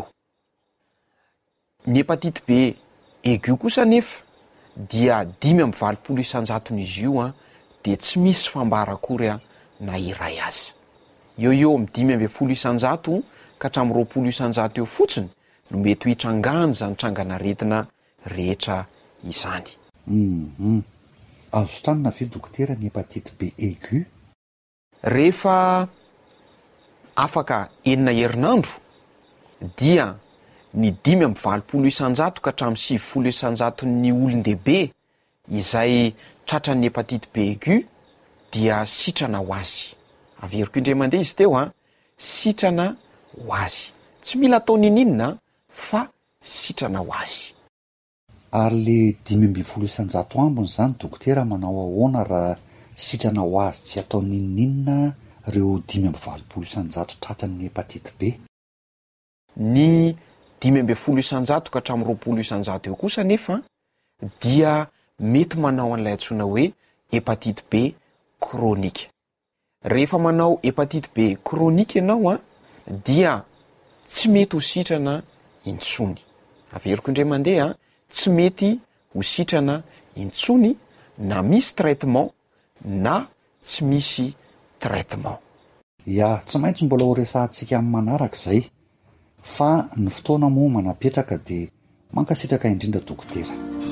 Ny hépatite B aigu kosa nefa dia dimy amby valopolo isanjaton'izy io a de tsy misy fambara akory a na iray azy. Eo eo amin'ny dimy amby folo isanjato ka hatramin'ny roapolo isanjato eo fotsiny no mety ho hitrangana zany trangana aretina rehetra izany. Mhm. Azo tanina ve dokotera ny hépatite B aigu? Rehefa afaka enina herinandro dia ny dimy amby valopolo isanjato ka hatramin'ny sivifolo isanjaton'ny olon-dehibe izay tratran'ny hépatite B aigu dia sitrana ho azy. Averiko indray mandeha izy teo a, sitrana ho azy. Tsy mila atao nininina fa sitrana ho azy. Ary le dimy amby folo isanjato ambiny zany dokotera manao ahoana raha sitrana ho azy tsy atao nininina reo dimy amby valopolo isanjato tratran'ny hépatite B? Ny dimy amby folo isanjato ka hatramin'ny roapolo isanjato eo kosa nefa dia mety manao an'ilay antsoina hoe hépatite B chronique. Rehefa manao hépatite B chronique ianao a dia tsy mety ho sitrana intsony. Averiko indray mandeha, tsy mety ho sitrana intsony na misy traitement na tsy misy traitement. Ya, tsy maintsy mbola ho resahantsika amin'ny manaraka izay. Fa ny fotoana moa manapetraka de mankasitraka indrindra dokotera.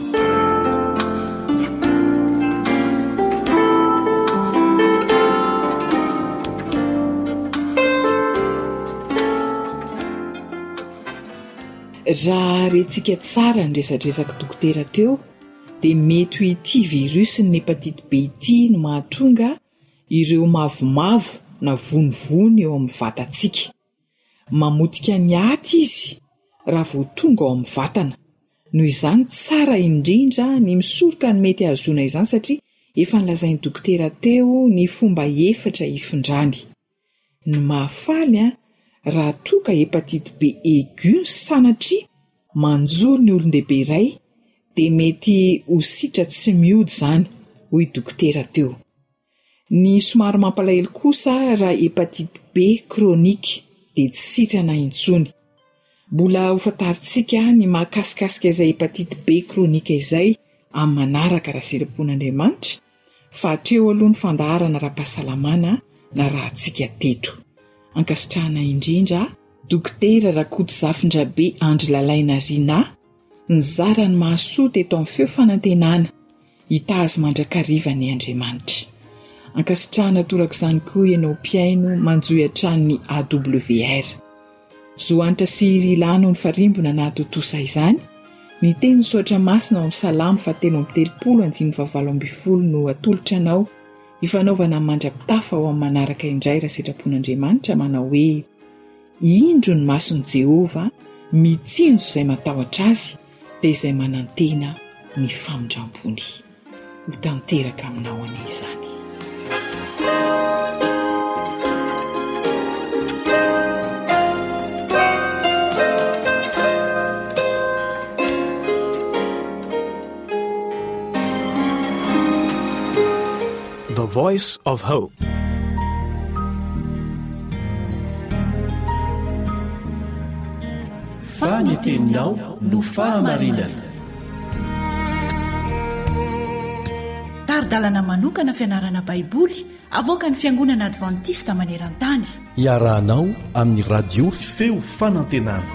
Raha rentsika tsara ny resadresaka dokotera teo de mety ho ity virus ny hépatite B ity no mahatonga ireo mavomavo na vonivony eo amin'ny vatantsika. Mamotika ny aty izy raha vao tonga ao amin'ny vatana. Noho izany tsara indrindra ny misoroka ny mety hahazoana izany satria efa nilazain'ny dokotera teo ny fomba efatra hifindrany. Ny mahafaly a raha toka hépatite B aigu sanatria manjoro ny olon-dehibe iray de mety ho sitra tsy miody zany hoy dokotera teo. Ny somary mampalahelo kosa raha hépatite B chronique de tsy sitrana intsony. Mbola ho fantaritsika ny mahakasikasika izay hépatite B chronique izay amin'ny manaraka raha siram-pon'Andriamanitra fa hatreo aloha ny fandaharana ara-pahasalamana na rahantsika teto. Ankasitrahana indrindra dokotera Rakotozafindrabe Andrilalaina Rina, nizara ny mahasoa teto amin'ny feo fanantenana hitazy mandrakariva ny Andriamanitra. Ankasitrahana torak'izany koa ianao mpiaino manjohy hatrany A W R. zoanitra sy irilano ny farimbona nahatotosa izany ny teny soatra masina ao amin'ny salamo fahatelo amby telopolo andimy fahavalo amby folo no atolotra anao ifanaovana mandra-pitafa ao amin'ny manaraka indray raha sitrapon'Andriamanitra manao hoe indro ny mason'i Jehova mitsinjo izay matahotra azy dia izay manantena ny famindram-pony ho tanteraka aminao an'izany. The Voice of Hope. Faniteninao no fahamarinana. Taridalana manokana fianarana baiboly avoaka ny Fiangonana Adventista maneran-tany. Iarahanao amin'ny radio feo fanantenana.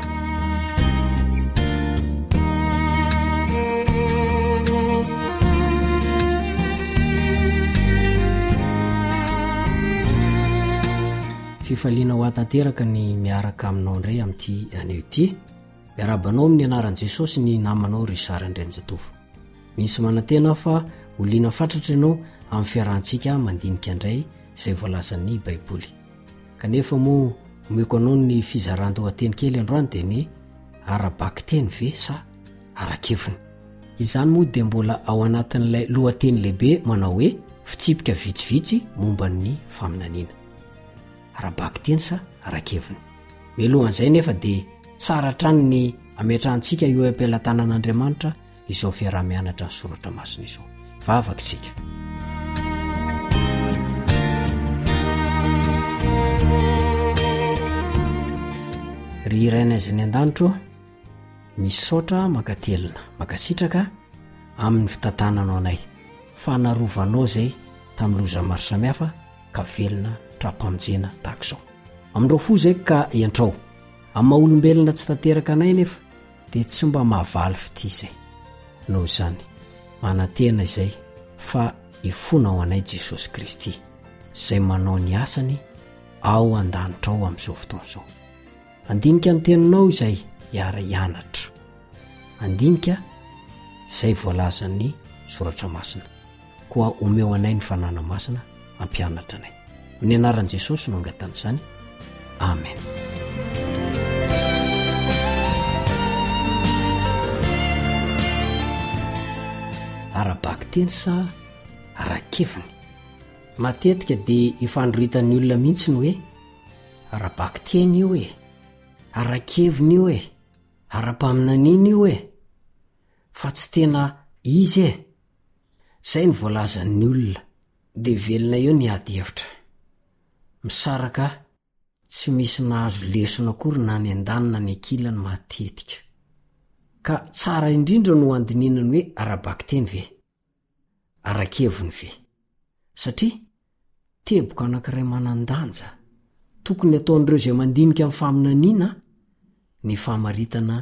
Fifaliana ho atanteraka ny miaraka aminao indray amin'ity anio ity. Miarabanao amin'ny anaran'i Jesosy ny namanao Risara Andrianjatovo. Misy manantena fa oliana fatratra ianao amin'ny fiarahantsika mandinika indray izay voalazan'ny baiboly. Kanefa moa omeko anao ny fizaran-dohateny kely androany dia ny ara-bakiteny ve sa ara-keviny. Izany moa dia mbola ao anatin'ilay lohateny lehibe manao hoe fitsipika vitsivitsy momba ny faminaniana. Ara-bakiteny sa ara-keviny. Mialohan'izay nefa dia tsara trany ny ametrahantsika eo am-pelatanan'Andriamanitra izao fiarah-mianatra ny soratra masina izao. Vavaka isika. Ry iraina izay an-danitro misaotra makatelina makasitraka amin'ny fitantananao anay fa narovanao izay tamin'ny loza maro samihafa ka velona trapamonjena tahaka izao. Amin'ireo fo izay ka entrao amin'ny maha-olombelona tsy tanteraka anay nefa dia tsy mba mahavaly fity izay. Noho izany manantena izay fa ifona ao anay Jesosy Kristy izay manao ny asany ao an-danitra ao amin'izao fotoana izao. Andinika ny teninao izay hiara hianatra. Andinika izay voalazan'ny soratra masina. Koa omeo anay ny fanana masina ampianatra anay. Ny anaran'i Jesosy no angatana izany. Amen. Ara-bakiteny sa ara-keviny. Matetika dia ifandroitan'ny olona mihitsy ny hoe ara-bakiteny io e, ara-keviny io e, ara-paminaniana io e, fa tsy tena izy e. Izay ny voalazan'ny olona dia velona eo ny ady hevitra. Misaraka tsy misy nahazo lesona akory na ny an-danina ny ankilany matetika. Ka tsara indrindra no andininany hoe ara-bakiteny ve, ara-keviny ve. Satria teboka anankiray manan-danja tokony ataon'ireo izay mandinika amin'ny faminaniana ny famaritana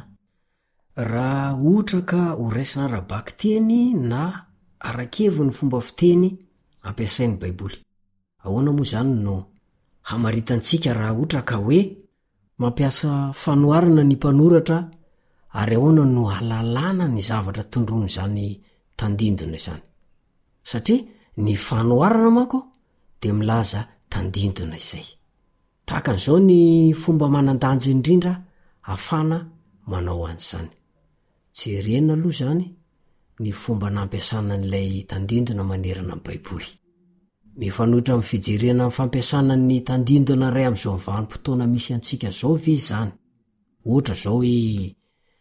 raha ohatra ka ho raisina ara-bakiteny na ara-keviny fomba fiteny ampiasain'ny baiboly. Ahoana moa izany no hamaritantsika raha ohatra ka hoe mampiasa fanoharana ny mpanoratra ary ahoana no halalana ny zavatra tondrono izany tandindona izany. Satria ny fanoharana manko dia milaza tandindona izay. Tahaka an'izao ny fomba manan-danja indrindra hafana manao an'izany. Jerena aloha izany ny fomba nampiasana n'ilay tandindona manerana amin'ny baiboly. Mifanohitra amin'ny fijerena amin'ny fampiasana ny tandindona ray amin'izao vanim-potoana misy antsika izao ve izany. Ohatra izao hoe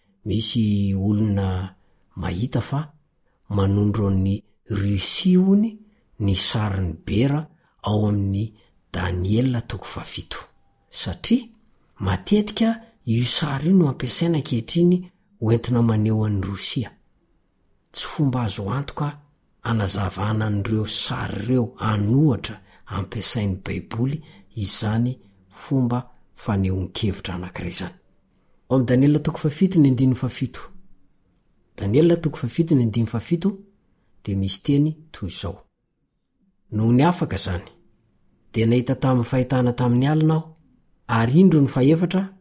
misy olona mahita fa manondro ny Rusia hony ny sarin'ny bera ao amin'ny Daniela toko fafito. Satria matetika io sary io no ampiasaina ankehitriny hoentina maneho an'ny Rosia. Tsy fomba azo antoka anazavana an'ireo sary ireo anohatra ampiasain'ny baiboly izany fomba fanehoan-kevitra anankiray izany. Ao amin'ny Daniela toko fafito ny andiny fafito. Daniela toko fafito ny andiny fafito dia misy teny toy izao. Noho ny afaka izany dia nahita tamin'ny fahitana tamin'ny alina aho, ary indro ny faefatra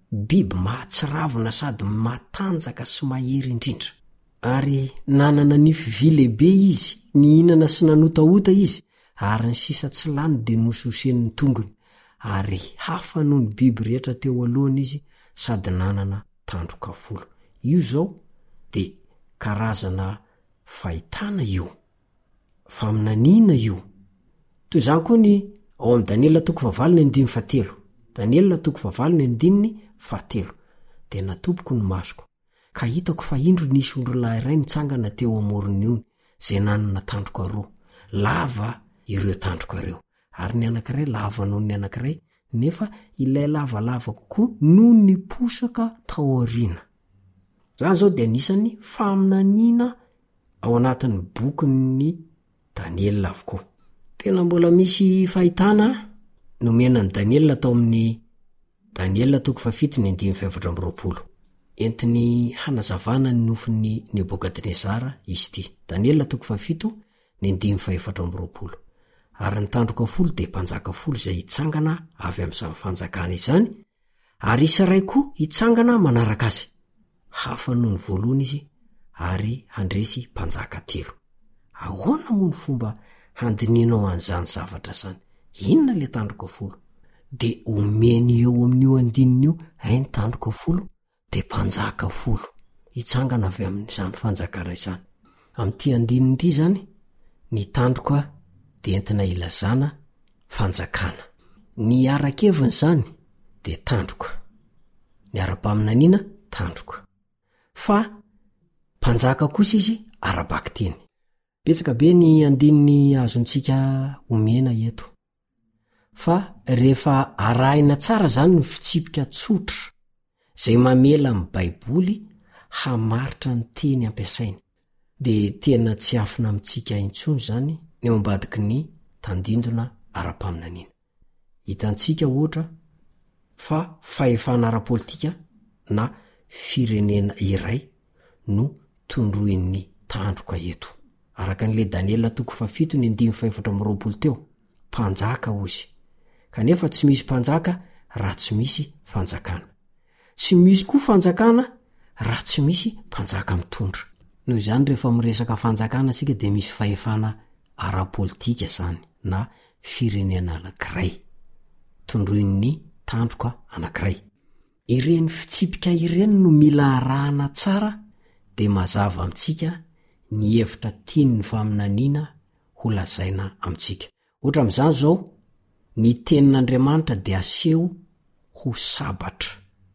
biby mahatsiravina sady matanjaka sy mahery indrindra ary nanana nify vy lehibe izy ny hinana sy nanotaota izy ary ny sisa tsy lany de nososen'ny tongony ary hafa noho ny biby rehetra teo alohany izy sady nanana tandroka folo. Io zao de karazana fahitana io, faminaniana io. Toy zany koa ny ao amin'ny Daniela toko fahavalo ny andimy fahatelo, Daniela toko fahavalo ny andininy fahatelo, de natompoko ny masoko ka hitako fa indro nisy ondrolahy iray nitsangana teo amorony io zay nanana tandroka roa, lava ireo tandroka ireo ary ny anankiray lava noho ny anankiray nefa ilay lavalava kokoa noho ny posaka tao aoriana. Zany zao de anisany faminaniana ao anatin'ny bokin'ny Daniela avokoa. Tena mbola misy fahitana nomenan'ny Daniela tao amin'ny Daniela toko fafito ny andimy faefatra amby roapolo. Entiny hanazavana ny nofin'ny Nebokadnezara izy ty. Daniela toko fafito ny andimy faefatra amby roapolo. Ary ny tandroka folo de mpanjaka folo zay hitsangana avy amin'izany fanjakana izany, ary isa ray koa hitsangana manaraka azy. Hafa noho ny voalohany izy ary handresy mpanjaka telo. Ahoana moa ny fomba handininao an'izany zavatra zany? Inona le tandroka folo? De omeny eo amin'io andinin'io ay ny tandroka folo de mpanjaka folo hitsangana avy amin'izany fanjakana izany. Amin'ity andininy ity zany ny tandroka de entina ilazana fanjakana. Ny arakeviny zany de tandroka, ny ara-paminaniana tandroka, fa mpanjaka kosa izy arabaky teny. Betsaka be ny andininy azontsika omena eto, fa rehefa arahina tsara zany ny fitsipika tsotra zay mamela amin'ny Baiboly hamaritra ny teny ampiasainy, de tena tsy afina amintsika intsony zany ny ambadiky ny tandindona ara-paminaniana. Hitantsika ohatra fa fahefana ara-politika na firenena iray no tondroin'ny tandroka eto. Araka n'le Daniela toko fafito ny andimy faefatra amby roapolo teo, mpanjaka ozy. Kanefa tsy misy mpanjaka raha tsy misy fanjakana. Tsy misy koa fanjakana raha tsy misy mpanjaka mitondra. Noho izany rehefa miresaka fanjakana sika de misy fahefana ara-politika zany na firenena anankiray tondroin'ny tandroka anankiray. Ireny fitsipika ireny no mila arahana tsara de mazava amintsika ny hevitra tian'ny faminaniana ho lazaina amintsika. Ohatra amin'izany zao, ny tenin'Andriamanitra de aseho ho sabatra,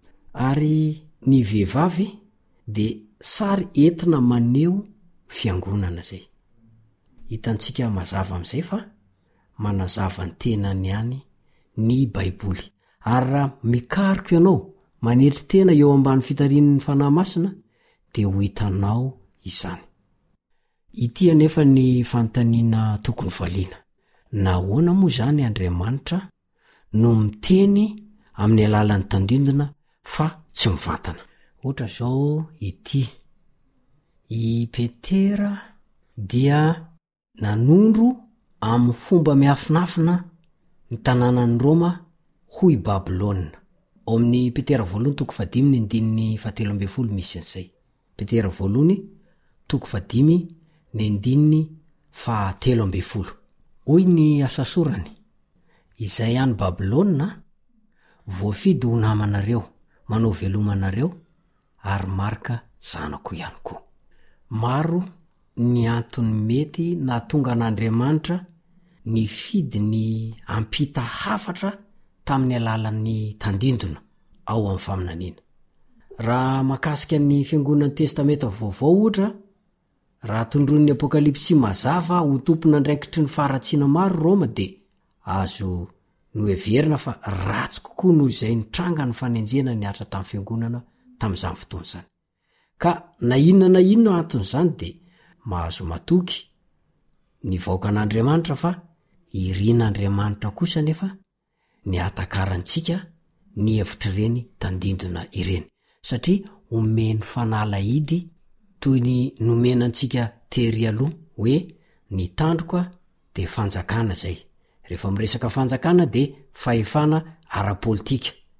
ary ny vehivavy de sary entina maneho fiangonana zay. Hitantsika mazava amin'izay fa manazava ny tenany ihany ny Baiboly. Ary raha mikariko ianao manetry tena eo ambany fitarian'ny fanahy masina de ho hitanao izany. Ity anefa ny fanontaniana tokony valiana. Nahoana moa zany Andriamanitra no miteny amin'ny alalan'ny tandindona fa tsy mivantana? Ohatra zao ity, i Petera dia nanondro amin'ny fomba miafinafina ny tanànan'ny Roma hoy Babilôna. Ao amin'ny Petera voalohany toko fadimy ny andininy fahatelo amby folo misy an'izay. Petera voalohany toko fadimy ny andininy fahatelo amby folo. Hoy ny asasorany, izay any Babilôna voafidy ho namanareo, manao velomanareo ary marika zanako ihany koa. Maro ny antony mety na tonga an'Andriamanitra ny fidy ny ampita hafatra tamin'ny alalan'ny tandindona ao amin'ny faminaniana. Raha makasika ny fiangonan'ny testamenta vaovao ohatra, raha tondron'ny apokalipsy mazava ho tompon'andraikitry ny faratsiana maro Roma de azo no heverina fa ratsy kokoa noho izay nitranga ny fanenjena ny atra tamin'ny fiangonana tamin'izany fotoana izany. Ka na inona na inona anton'izany de mahazo matoky ny vahoaka an'Andriamanitra fa irian'Andriamanitra kosa nefa ny atakarantsika ny hevitra ireny tandindona ireny, satria omeny fanalahidy toy ny nomenantsika tery aloha hoe ny tandroka de fanjakana zay. Rehefa miresaka fanjakana de fahefana ara-politika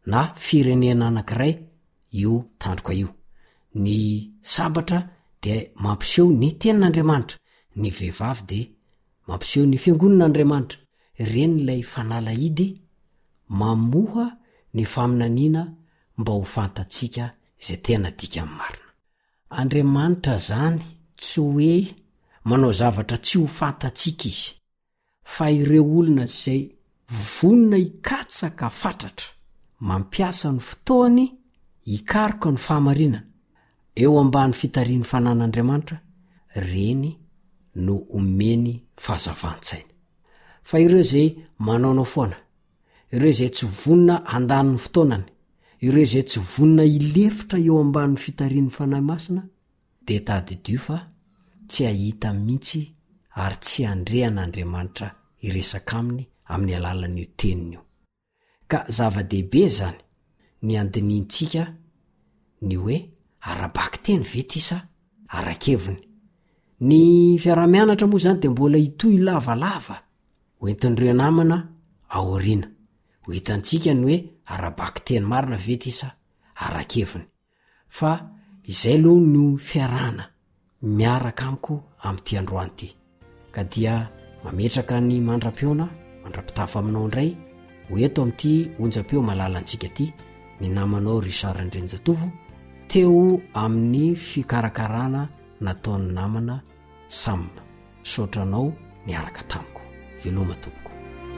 na firenena anankiray io tandroka io. Ny sabatra de mampiseho ny tenin'Andriamanitra, ny vehivavy de mampiseho ny fiangonan'Andriamanitra. Reny ilay fanalahidy mamoha ny faminaniana mba ho fantatsika izay tena dika amin'ny marina. Andriamanitra zany tsy hoe manao zavatra tsy ho fantatsika izy, fa ireo olona izay vonina hikatsaka fatratra mampiasa ny fotoany hikaroka ny fahamarinana eo ambany fitariany fanan'Andriamanitra, reny no omeny fahazavan-tsaina. Fa ireo izay manaonao foana, ireo izay tsy vonina handany ny fotoanany, ireo izay tsy vonina hilefitra eo ambany fitariany fanahy masina, de tadidio fa tsy ahita mihitsy ary tsy andrehan'Andriamanitra iresaka aminy amin'ny alalan'io teniny io. Ka zava-dehibe zany ny andiniantsika ny hoe arabaky teny vetisa arakeviny. Ny fiaramianatra moa zany de mbola hitoy lavalava hoentin'ireo namana aoriana. Ho hitantsika ny hoe arabaky teny marina vetisa arakeviny. Fa izay aloha no fiarana miaraka amiko amin'ity androany ity. Ka dia mametraka ny mandra-peona, mandra-pitafa aminao indray, ho eto amin'ity onjam-peo malalantsika ty, ny namanao Richard Andrenjatovo, teo amin'ny fikarakarana nataon'ny namana Sam. Saotranao niaraka tamiko. Veloma tompoko.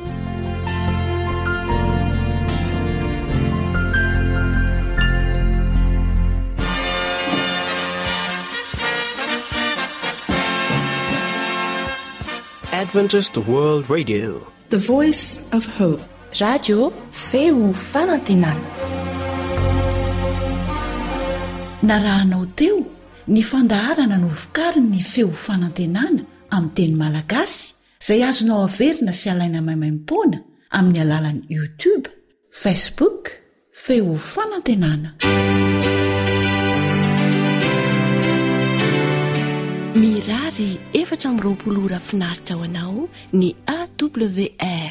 Adventist World Radio, The Voice of Hope. Radio feo fanantenana. Narahanao teo ny fandaharana no vokariny ny feo fanantenana amin'ny teny malagasy izay azonao averina sy alaina maimaimpoana amin'ny alalan'ny YouTube, Facebook, feo fanantenana. Mirary efatra amby roapolo ora finaritra ho anao ny A W R